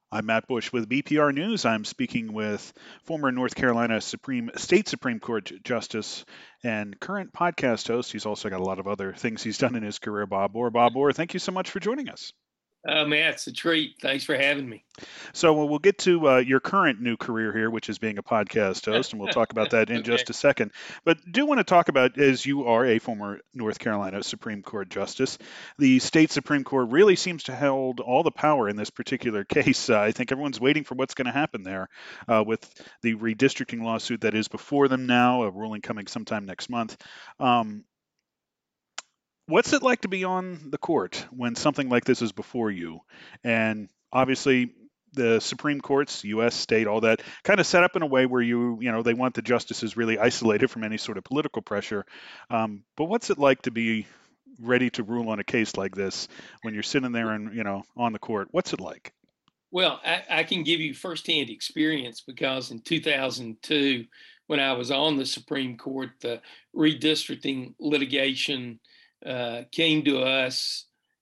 I'm Matt Bush with BPR News. I'm speaking with former North Carolina State Supreme Court Justice and current podcast host. He's also got a lot of other things he's done in his career, Bob Orr. Bob Orr, thank you so much for joining us. Matt, it's a treat. Thanks for having me. So we'll get to your current new career here, which is being a podcast host, and we'll talk about that in Okay. just a second. But do want to talk about, as you are a former North Carolina Supreme Court justice, the state Supreme Court really seems to hold all the power in this particular case. I think everyone's waiting for what's going to happen there with the redistricting lawsuit that is before them now, a ruling coming sometime next month. Um, what's it like to be on the court when something like this is before you? And obviously, the Supreme Courts, U.S., state, all that, kind of set up in a way where they want the justices really isolated from any sort of political pressure. But what's it like to be ready to rule on a case like this when you're sitting there and on the court? What's it like? Well, I can give you firsthand experience because in 2002, when I was on the Supreme Court, the redistricting litigation came to us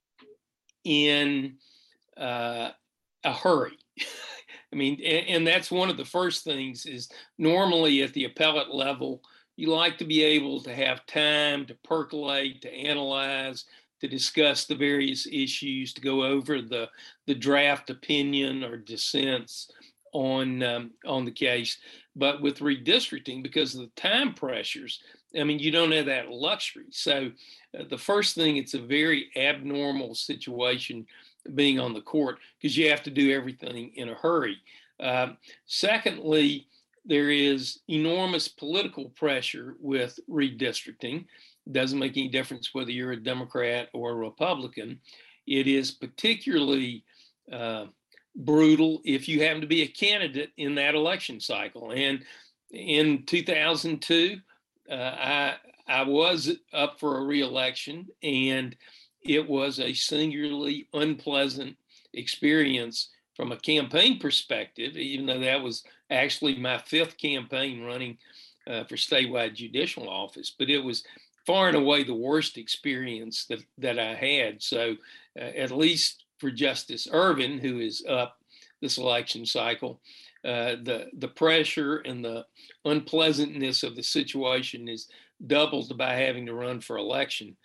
in a hurry. I mean, and that's one of the first things is normally at the appellate level, you like to be able to have time to percolate, to analyze, to discuss the various issues, to go over the draft opinion or dissents on the case. But with redistricting, because of the time pressures, I mean, you don't have that luxury. So the first thing, it's a very abnormal situation being on the court because you have to do everything in a hurry. Secondly, there is enormous political pressure with redistricting. It doesn't make any difference whether you're a Democrat or a Republican. It is particularly brutal if you happen to be a candidate in that election cycle. And in 2002, I was up for a re-election, and it was a singularly unpleasant experience from a campaign perspective, even though that was actually my fifth campaign running for statewide judicial office. But it was far and away the worst experience that I had. So at least for Justice Ervin, who is up this election cycle, the pressure and the unpleasantness of the situation is doubled by having to run for election.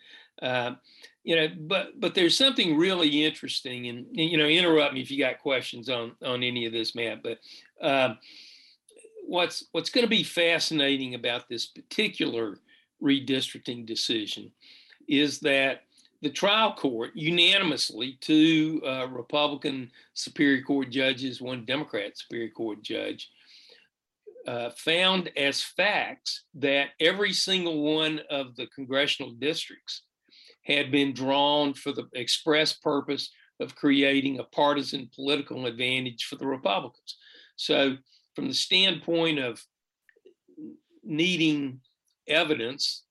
But there's something really interesting, and interrupt me if you got questions on any of this, Matt. But what's going to be fascinating about this particular redistricting decision is that the trial court unanimously, two Republican Superior Court judges, one Democrat Superior Court judge, found as facts that every single one of the congressional districts had been drawn for the express purpose of creating a partisan political advantage for the Republicans. So from the standpoint of needing evidence,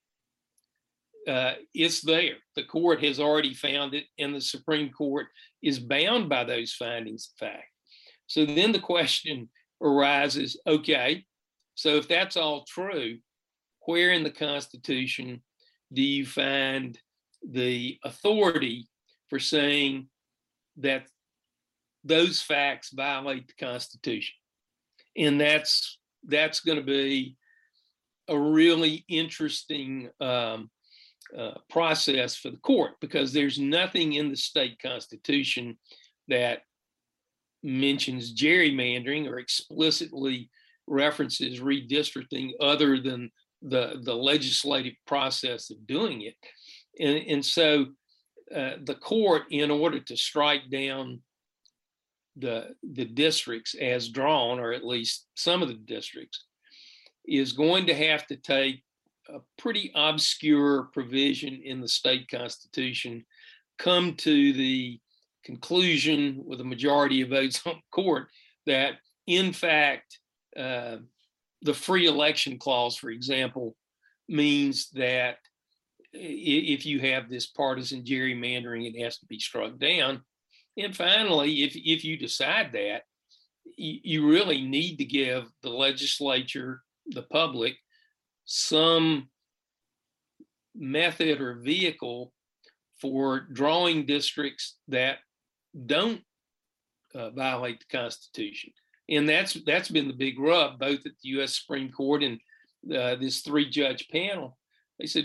it's there. The court has already found it, and the Supreme Court is bound by those findings of fact. So then the question arises, okay, so if that's all true, where in the Constitution do you find the authority for saying that those facts violate the Constitution? And that's going to be a really interesting process for the court, because there's nothing in the state constitution that mentions gerrymandering or explicitly references redistricting other than the legislative process of doing it. And so the court, in order to strike down the districts as drawn, or at least some of the districts, is going to have to take a pretty obscure provision in the state constitution, come to the conclusion with a majority of votes on court that, in fact, the free election clause, for example, means that if you have this partisan gerrymandering, it has to be struck down. And finally, if you decide that, you really need to give the legislature, the public, some method or vehicle for drawing districts that don't violate the Constitution. And that's been the big rub, both at the U.S. Supreme Court and this 3-judge panel. They said,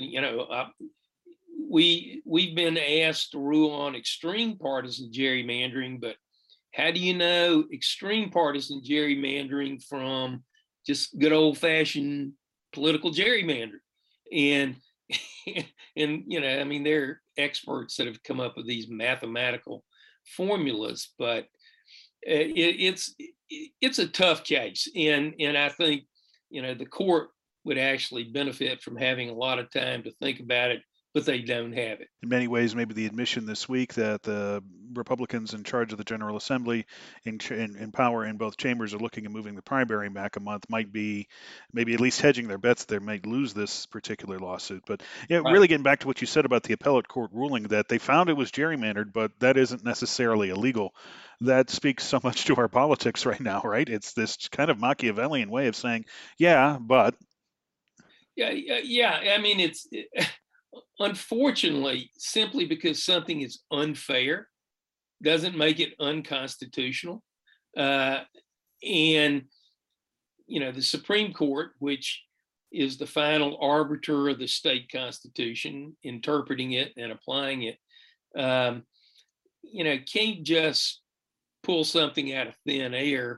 we've been asked to rule on extreme partisan gerrymandering, but how do you know extreme partisan gerrymandering from just good old-fashioned political gerrymandering? And there are experts that have come up with these mathematical formulas, but it's a tough case, and I think the court would actually benefit from having a lot of time to think about it, but they don't have it. In many ways, maybe the admission this week that the Republicans in charge of the General Assembly in power in both chambers are looking at moving the primary back a month might be maybe at least hedging their bets they might lose this particular lawsuit. But yeah, right. Really getting back to what you said about the appellate court ruling that they found it was gerrymandered, but that isn't necessarily illegal. That speaks so much to our politics right now, right? It's this kind of Machiavellian way of saying, yeah, but. Yeah. I mean, unfortunately, simply because something is unfair doesn't make it unconstitutional. And, the Supreme Court, which is the final arbiter of the state constitution, interpreting it and applying it, can't just pull something out of thin air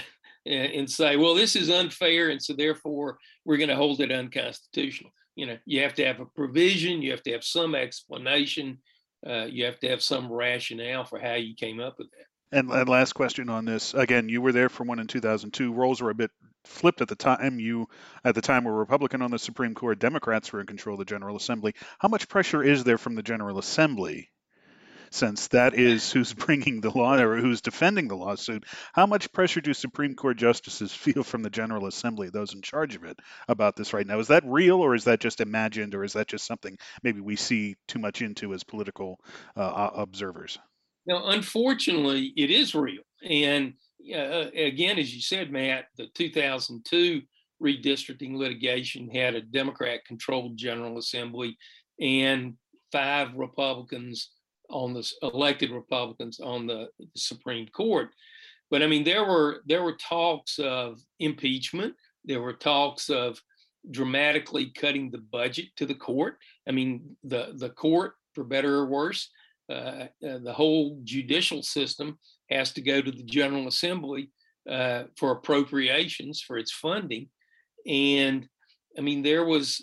and say, well, this is unfair, and so therefore we're going to hold it unconstitutional. You have to have a provision, you have to have some explanation, you have to have some rationale for how you came up with that. And last question on this. Again, you were there for one in 2002. Roles were a bit flipped at the time. You, at the time, were Republican on the Supreme Court. Democrats were in control of the General Assembly. How much pressure is there from the General Assembly, since that is who's bringing the law or who's defending the lawsuit? How much pressure do Supreme Court justices feel from the General Assembly, those in charge of it, about this right now? Is that real, or is that just imagined, or is that just something maybe we see too much into as political observers? Now, unfortunately, it is real. And again, as you said, Matt, the 2002 redistricting litigation had a Democrat-controlled General Assembly and 5 Republicans elected Republicans on the Supreme Court. But I mean, there were talks of impeachment. There were talks of dramatically cutting the budget to the court. I mean, the court, for better or worse, the whole judicial system has to go to the General Assembly for appropriations for its funding. And I mean, there was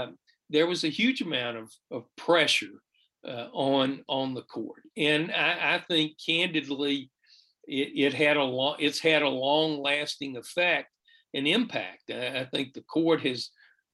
a huge amount of pressure on the court, and I think candidly, it's had a long-lasting effect and impact. I think the court has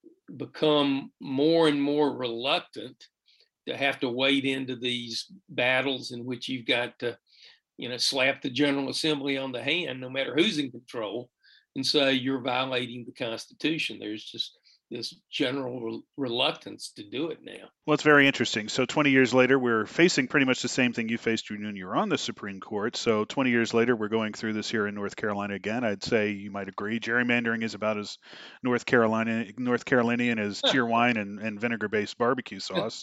become more and more reluctant to have to wade into these battles in which you've got to, slap the General Assembly on the hand, no matter who's in control, and say you're violating the Constitution. There's just this general reluctance to do it now. Well, it's very interesting. So 20 years later, we're facing pretty much the same thing you faced when you were on the Supreme Court. So 20 years later, we're going through this here in North Carolina again. I'd say you might agree gerrymandering is about as North Carolinian as Cheerwine and vinegar-based barbecue sauce.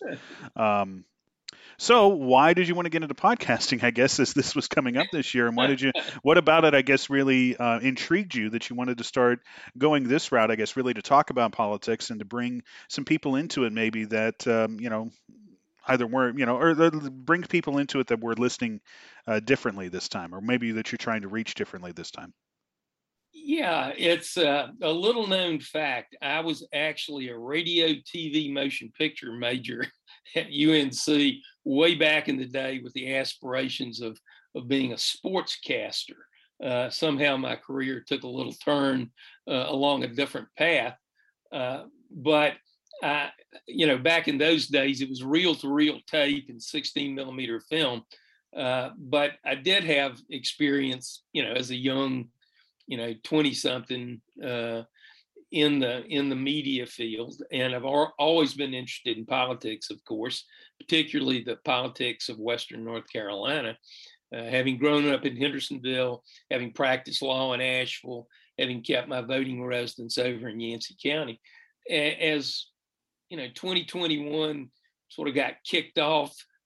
So why did you want to get into podcasting, I guess, as this was coming up this year? And what about it, I guess, really intrigued you that you wanted to start going this route, I guess, really to talk about politics and to bring some people into it maybe that, either weren't, or bring people into it that were listening differently this time, or maybe that you're trying to reach differently this time? Yeah, it's a little known fact. I was actually a radio, TV, motion picture major at UNC way back in the day with the aspirations of being a sportscaster. Somehow my career took a little turn along a different path. But back in those days, it was reel-to-reel tape and 16 millimeter film. But I did have experience, as a young 20-something in the media field, and I've always been interested in politics, of course, particularly the politics of Western North Carolina. Having grown up in Hendersonville, having practiced law in Asheville, having kept my voting residence over in Yancey County, as 2021 sort of got kicked off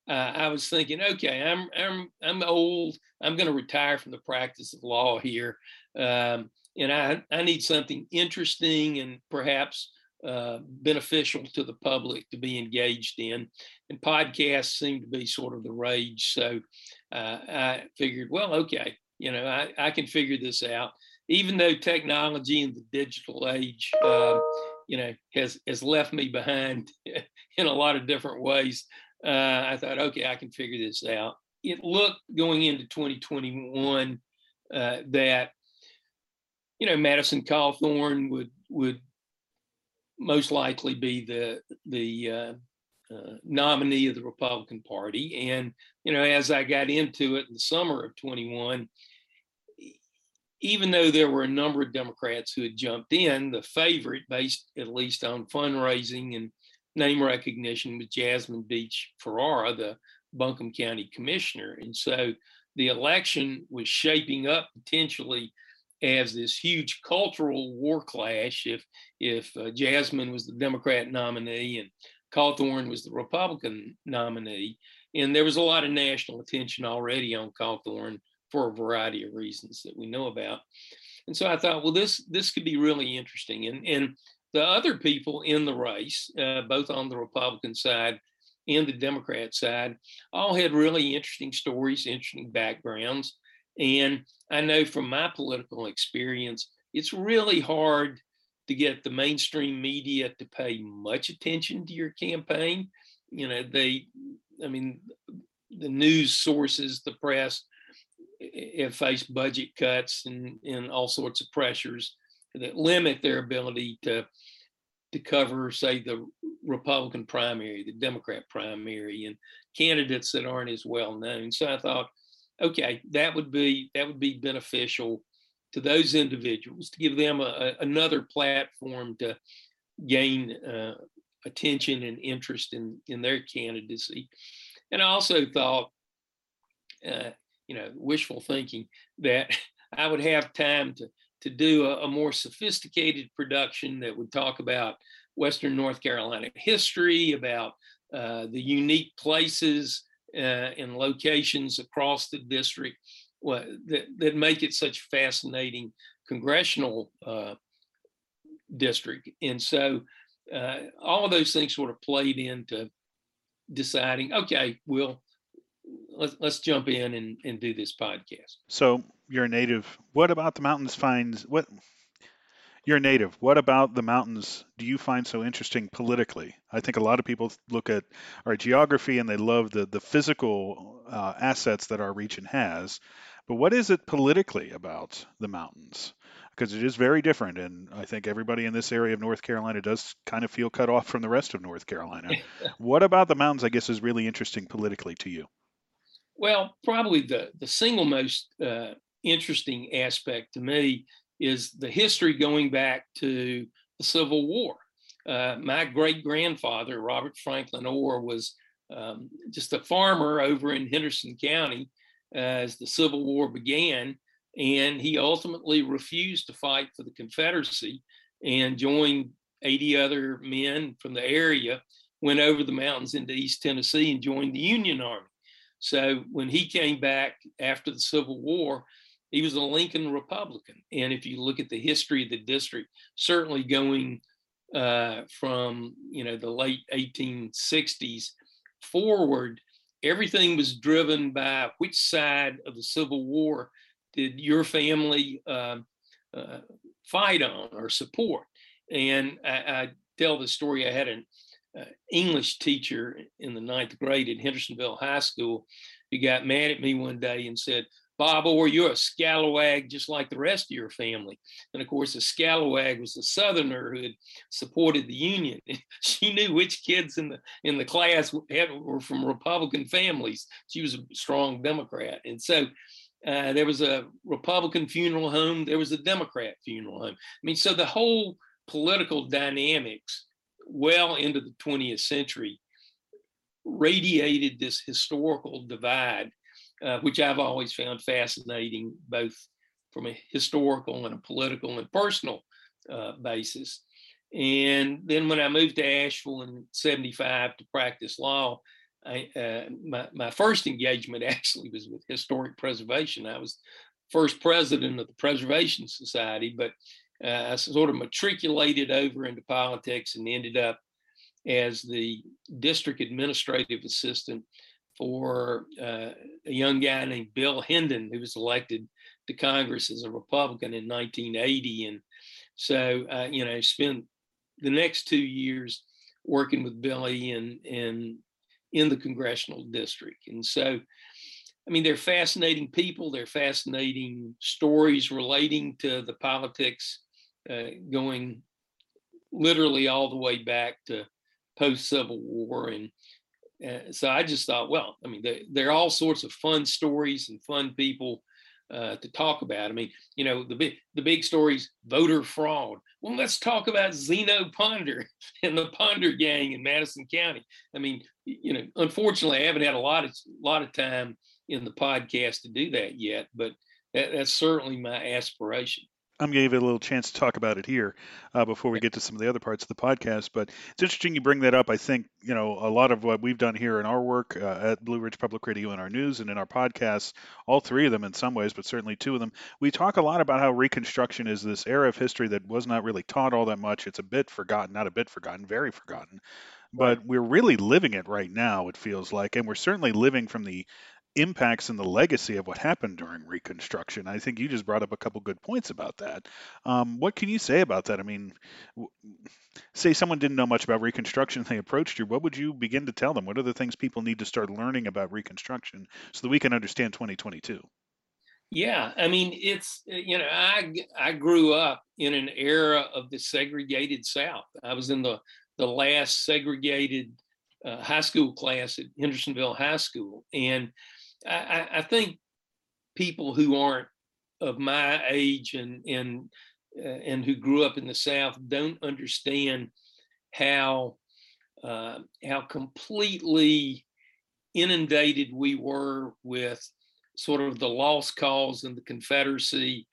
I was thinking, okay, I'm old. I'm going to retire from the practice of law here, and I need something interesting and perhaps beneficial to the public to be engaged in. And podcasts seem to be sort of the rage. So I figured, well, okay, I can figure this out. Even though technology and the digital age, has left me behind in a lot of different ways. I thought, okay, I can figure this out. It looked going into 2021 that Madison Cawthorn would most likely be the nominee of the Republican Party, and as I got into it in the summer of 21, even though there were a number of Democrats who had jumped in, the favorite, based at least on fundraising and name recognition, was Jasmine Beach Ferrara, the Buncombe County Commissioner. And so the election was shaping up potentially as this huge cultural war clash if Jasmine was the Democrat nominee and Cawthorn was the Republican nominee. And there was a lot of national attention already on Cawthorn for a variety of reasons that we know about. And so I thought, well, this could be really interesting. And the other people in the race, both on the Republican side and the Democrat side, all had really interesting stories, interesting backgrounds. And I know from my political experience, it's really hard to get the mainstream media to pay much attention to your campaign. The news sources, the press, have faced budget cuts and all sorts of pressures that limit their ability to cover, say, the Republican primary, the Democrat primary, and candidates that aren't as well known. So I thought, okay, that would be beneficial to those individuals, to give them another platform to gain attention and interest in their candidacy. And I also thought, wishful thinking, that I would have time to do a more sophisticated production that would talk about Western North Carolina history, about the unique places and locations across the district that make it such a fascinating congressional district. And so all of those things sort of played into deciding, okay, let's jump in and do this podcast. So you're a native. What about the mountains you're a native. What about the mountains do you find so interesting politically? I think a lot of people look at our geography and they love the physical assets that our region has. But what is it politically about the mountains? Because it is very different. And I think everybody in this area of North Carolina does kind of feel cut off from the rest of North Carolina. What about the mountains, I guess, is really interesting politically to you? Well, probably the single most interesting aspect to me is the history going back to the Civil War. My great-grandfather, Robert Franklin Orr, was just a farmer over in Henderson County as the Civil War began, and he ultimately refused to fight for the Confederacy and joined 80 other men from the area, went over the mountains into East Tennessee and joined the Union Army. So when he came back after the Civil War, he was a Lincoln Republican. And if you look at the history of the district, certainly going from the late 1860s forward, everything was driven by which side of the Civil War did your family fight on or support. And I tell the story. I had an English teacher in the 9th grade at Hendersonville High School who got mad at me one day and said, "Bob Orr, you're a scalawag just like the rest of your family." And of course, a scalawag was a Southerner who had supported the Union. She knew which kids in the class were from Republican families. She was a strong Democrat. And so there was a Republican funeral home. There was a Democrat funeral home. I mean, so the whole political dynamics well into the 20th century radiated this historical divide, which I've always found fascinating, both from a historical and a political and personal basis. And then when I moved to Asheville in '75 to practice law, my first engagement actually was with historic preservation. I was first president of the Preservation Society, but I sort of matriculated over into politics and ended up as the district administrative assistant for a young guy named Bill Hendon, who was elected to Congress as a Republican in 1980. And so, spent the next 2 years working with Billy in the congressional district. And so, I mean, they're fascinating people. They're fascinating stories relating to the politics, going literally all the way back to post-Civil War. And so I just thought, well, I mean, there are all sorts of fun stories and fun people to talk about. I mean, the big stories, voter fraud. Well, let's talk about Zeno Ponder and the Ponder gang in Madison County. I mean, unfortunately, I haven't had a lot of time in the podcast to do that yet, but that's certainly my aspiration. I'm going to give you a little chance to talk about it here before we get to some of the other parts of the podcast. But it's interesting you bring that up. I think, a lot of what we've done here in our work at Blue Ridge Public Radio and our news and in our podcasts, all three of them in some ways, but certainly two of them, we talk a lot about how Reconstruction is this era of history that was not really taught all that much. It's a bit forgotten, not a bit forgotten, very forgotten. But Right. we're really living it right now, it feels like. And we're certainly living from the impacts and the legacy of what happened during Reconstruction. I think you just brought up a couple good points about that. What can you say about that? I mean, say someone didn't know much about Reconstruction and they approached you, what would you begin to tell them? What are the things people need to start learning about Reconstruction so that we can understand 2022? Yeah, I mean, it's I grew up in an era of the segregated South. I was in the last segregated high school class at Hendersonville High School, and I think people who aren't of my age and who grew up in the South don't understand how completely inundated we were with sort of the lost cause in the Confederacy.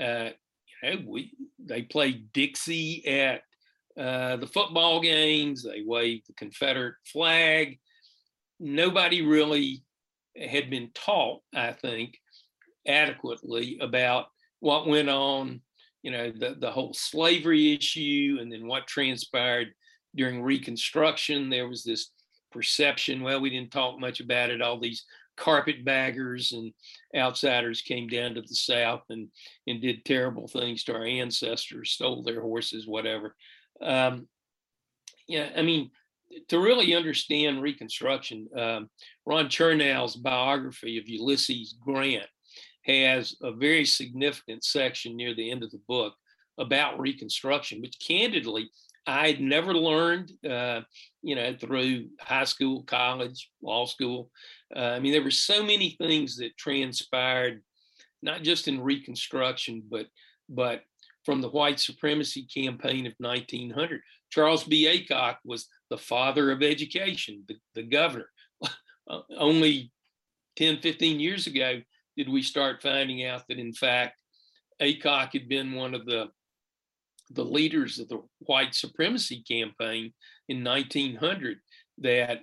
They played Dixie at the football games. They waved the Confederate flag. Nobody really had been taught, I think, adequately about what went on, the whole slavery issue, and then what transpired during Reconstruction. There was this perception, well, we didn't talk much about it. All these carpetbaggers and outsiders came down to the South and did terrible things to our ancestors, stole their horses, whatever. I mean, to really understand Reconstruction, Ron Chernow's biography of Ulysses Grant has a very significant section near the end of the book about Reconstruction, which candidly I'd never learned, through high school, college, law school. I mean, there were so many things that transpired, not just in Reconstruction, but from the white supremacy campaign of 1900. Charles B. Aycock was the father of education, the governor. Only 10, 15 years ago did we start finding out that, in fact, Aycock had been one of the leaders of the white supremacy campaign in 1900 that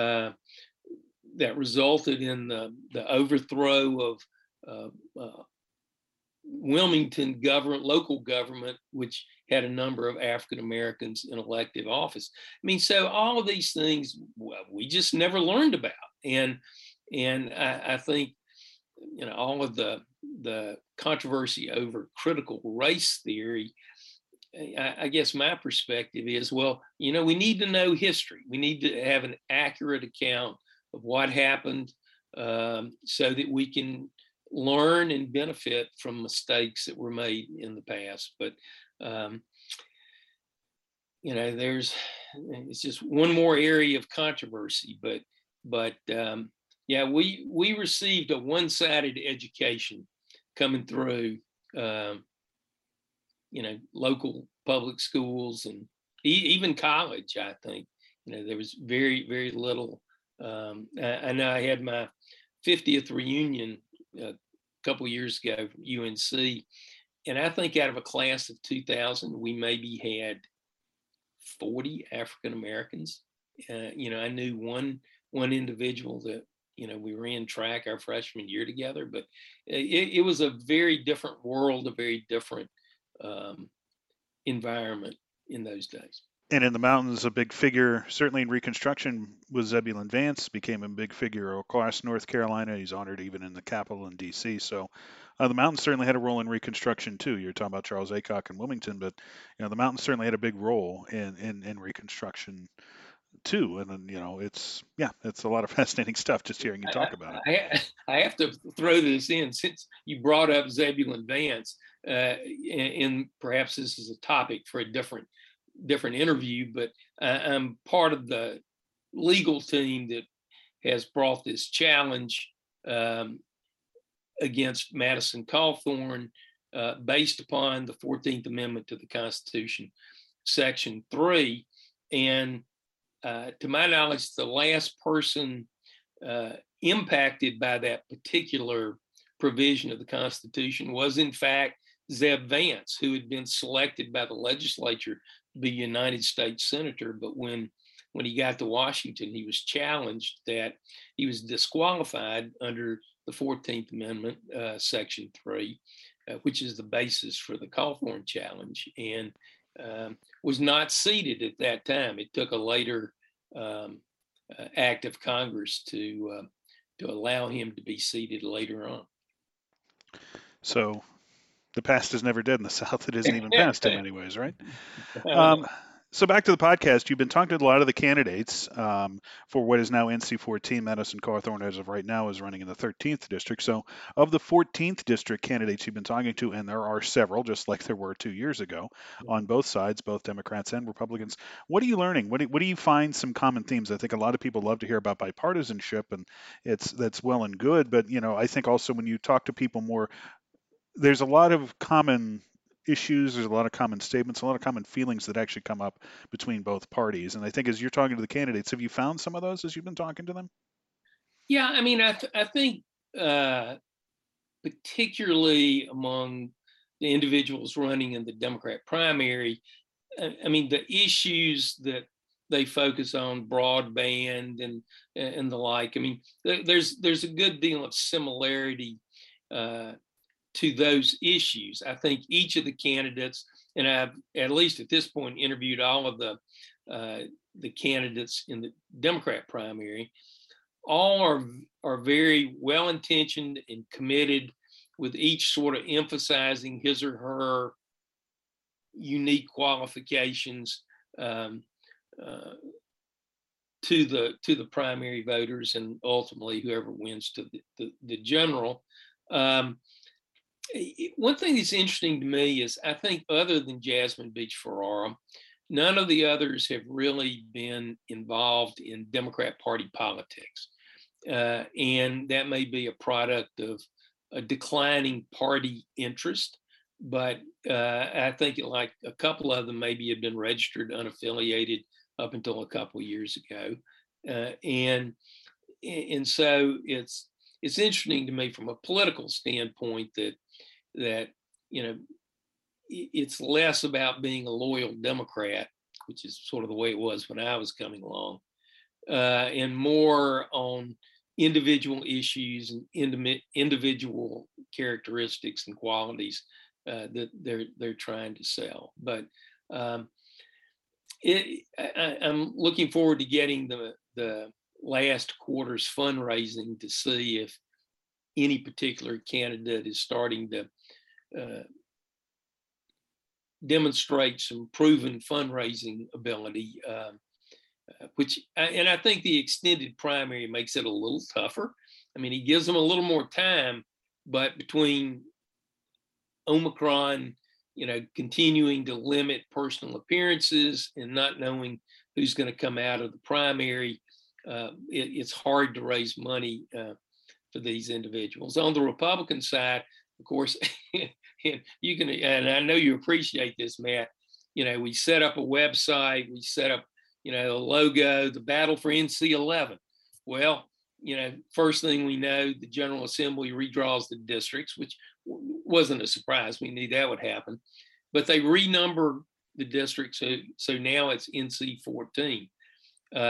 resulted in the overthrow of Wilmington local government, which had a number of African Americans in elective office. I mean, so all of these things we just never learned about, and I think all of the controversy over critical race theory. I guess my perspective is, well, we need to know history. We need to have an accurate account of what happened, so that we can learn and benefit from mistakes that were made in the past. But it's just one more area of controversy. But we received a one-sided education coming through. Local public schools and even college. I think there was very, very little. I know I had my 50th reunion a couple years ago from UNC, and I think out of a class of 2,000, we maybe had 40 African Americans. I knew one one individual that, we ran track our freshman year together, but it was a very different world, a very different environment in those days. And in the mountains, a big figure, certainly in Reconstruction, was Zebulon Vance, became a big figure across North Carolina. He's honored even in the Capitol in D.C. So the mountains certainly had a role in Reconstruction, too. You're talking about Charles Aycock and Wilmington, but the mountains certainly had a big role in Reconstruction, too. And then, it's a lot of fascinating stuff just hearing you talk about it. I have to throw this in since you brought up Zebulon Vance, and perhaps this is a topic for a different interview, but I'm part of the legal team that has brought this challenge against Madison Cawthorn based upon the 14th Amendment to the Constitution, Section 3. And to my knowledge, the last person impacted by that particular provision of the Constitution was, in fact, Zeb Vance, who had been selected by the legislature to be United States Senator. But when he got to Washington, he was challenged that he was disqualified under the 14th Amendment, Section 3, which is the basis for the Cawthorn challenge, and was not seated at that time. It took a later act of Congress to allow him to be seated later on. So the past is never dead in the South. It isn't even past in many ways, right? So back to the podcast, you've been talking to a lot of the candidates for what is now NC-14. Madison Cawthorn, as of right now, is running in the 13th district. So of the 14th district candidates you've been talking to, and there are several, just like there were 2 years ago, on both sides, both Democrats and Republicans, what are you learning? What do you find some common themes? I think a lot of people love to hear about bipartisanship, and that's well and good. But, I think also when you talk to people more, there's a lot of common issues, there's a lot of common statements, a lot of common feelings that actually come up between both parties. And I think as you're talking to the candidates, have you found some of those as you've been talking to them? Yeah, I mean, I think particularly among the individuals running in the Democrat primary, I mean, the issues that they focus on, broadband and the like. I mean, there's a good deal of similarity to those issues. I think each of the candidates, and I've at least at this point interviewed all of the candidates in the Democrat primary, all are very well intentioned and committed, with each sort of emphasizing his or her unique qualifications to the primary voters, and ultimately whoever wins to the general. One thing that's interesting to me is I think other than Jasmine Beach Ferrara, none of the others have really been involved in Democrat Party politics. And that may be a product of a declining party interest, but I think like a couple of them maybe have been registered unaffiliated up until a couple of years ago. And so it's interesting to me from a political standpoint that it's less about being a loyal Democrat, which is sort of the way it was when I was coming along, and more on individual issues and individual characteristics and qualities that they're trying to sell. But I'm looking forward to getting the last quarter's fundraising to see if any particular candidate is starting to demonstrate some proven fundraising ability, and I think the extended primary makes it a little tougher. I mean, he gives them a little more time, but between Omicron, continuing to limit personal appearances and not knowing who's going to come out of the primary, it's hard to raise money for these individuals. On the Republican side, of course, you can, and I know you appreciate this, Matt. We set up a website, we set up, a logo, the battle for NC-11. Well, first thing we know, the General Assembly redraws the districts, which wasn't a surprise. We knew that would happen, but they renumber the districts, so now it's NC-14.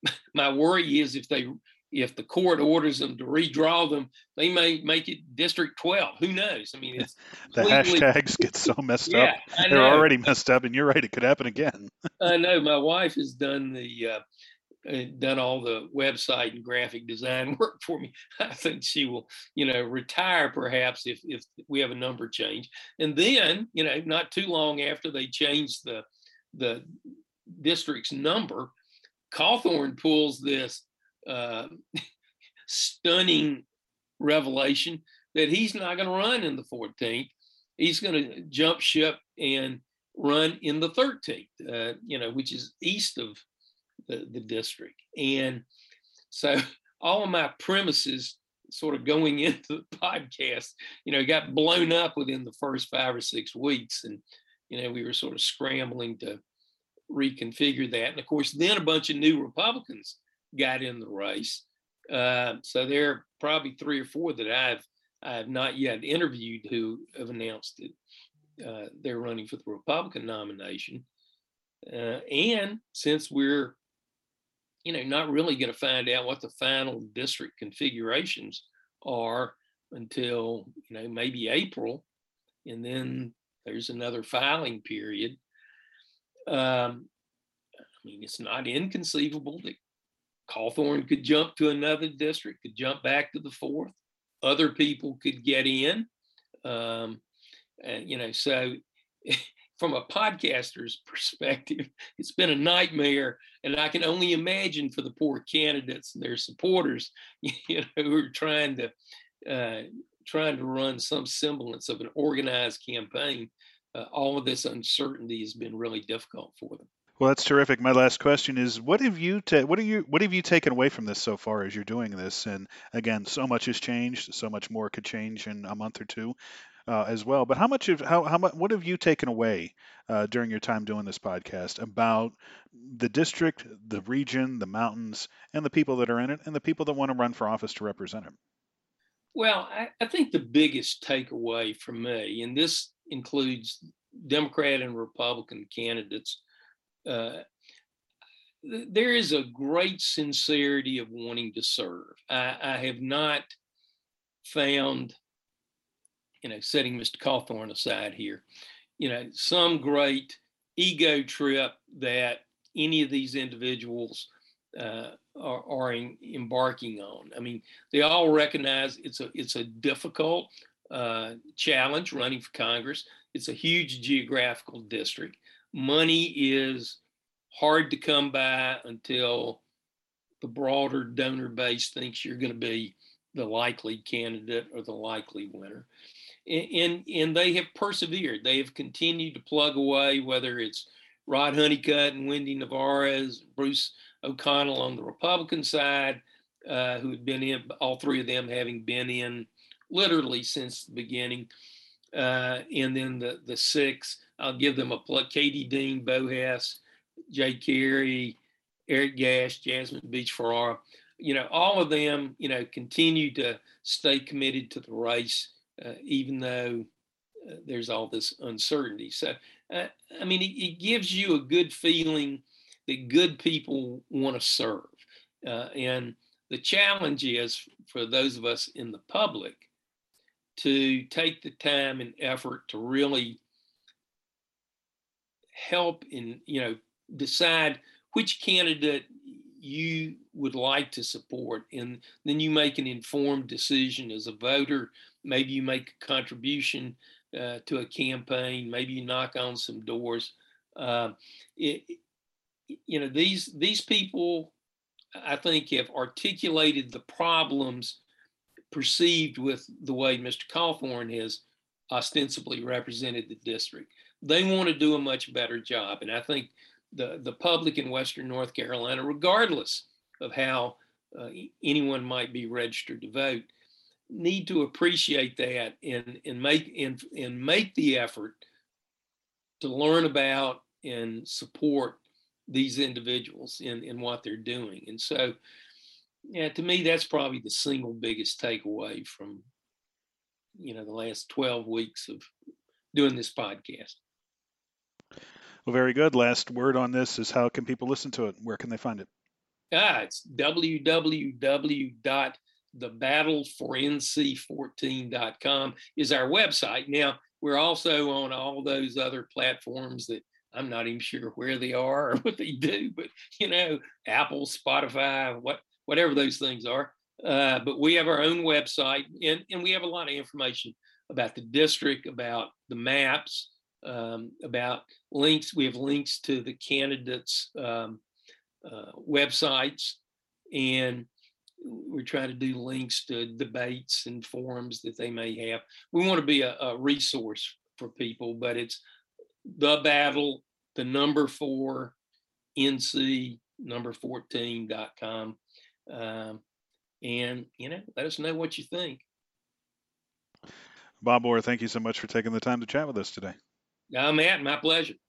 my worry is if the court orders them to redraw them, they may make it District 12. Who knows? I mean, it's The completely, hashtags get so messed yeah, up. I They're know. already messed up, and you're right, it could happen again. I know. My wife has done done all the website and graphic design work for me. I think she will, retire perhaps if we have a number change. And then, not too long after they changed the district's number, Cawthorn pulls this uh, stunning revelation that he's not going to run in the 14th. He's going to jump ship and run in the 13th, which is east of the district. And so all of my premises sort of going into the podcast, got blown up within the first 5 or 6 weeks. And, we were sort of scrambling to reconfigure that. And of course, then a bunch of new Republicans got in the race. So there are probably 3 or 4 that I have not yet interviewed who have announced that they're running for the Republican nomination. And since we're, not really going to find out what the final district configurations are until, maybe April, and then there's another filing period. I mean, it's not inconceivable that Cawthorn could jump to another district, could jump back to the 4th. Other people could get in. So from a podcaster's perspective, it's been a nightmare. And I can only imagine for the poor candidates and their supporters, who are trying to run some semblance of an organized campaign. All of this uncertainty has been really difficult for them. Well, that's terrific. My last question is, what have you taken away from this so far as you're doing this? And again, so much has changed, so much more could change in a month or two as well. But what have you taken away during your time doing this podcast about the district, the region, the mountains, and the people that are in it, and the people that want to run for office to represent them? Well, I think the biggest takeaway for me, and this includes Democrat and Republican candidates, there is a great sincerity of wanting to serve. I have not found, setting Mr. Cawthorn aside here, some great ego trip that any of these individuals are embarking on. I mean, they all recognize it's a difficult challenge running for Congress. It's a huge geographical district. Money is hard to come by until the broader donor base thinks you're going to be the likely candidate or the likely winner. And they have persevered. They have continued to plug away, whether it's Rod Honeycutt and Wendy Navarez, Bruce O'Connell on the Republican side, who had been in, all 3 of them having been in literally since the beginning. And then the 6, I'll give them a plug: Katie Dean, Bo Hess, Jay Carey, Eric Gash, Jasmine Beach Ferrara. All of them, continue to stay committed to the race, even though there's all this uncertainty. So, it gives you a good feeling that good people want to serve. And the challenge is for those of us in the public to take the time and effort to really help in, decide which candidate you would like to support. And then you make an informed decision as a voter. Maybe you make a contribution to a campaign. Maybe you knock on some doors. These people, I think, have articulated the problems perceived with the way Mr. Cawthorn has ostensibly represented the district. They want to do a much better job. And I think the public in Western North Carolina, regardless of how anyone might be registered to vote, need to appreciate that and make the effort to learn about and support these individuals in what they're doing. And so, to me, that's probably the single biggest takeaway from, the last 12 weeks of doing this podcast. Well, very good. Last word on this is, how can people listen to it? Where can they find it? It's www.thebattlefornc14.com is our website. Now, we're also on all those other platforms that I'm not even sure where they are or what they do, but Apple, Spotify, whatever those things are. But we have our own website, and we have a lot of information about the district, about the maps, about links. We have links to the candidates' websites, and we're trying to do links to debates and forums that they may have. We want to be a resource for people, but it's the battle, the number 4, NC number 14.com. And, let us know what you think. Bob Orr, thank you so much for taking the time to chat with us today. Matt, my pleasure.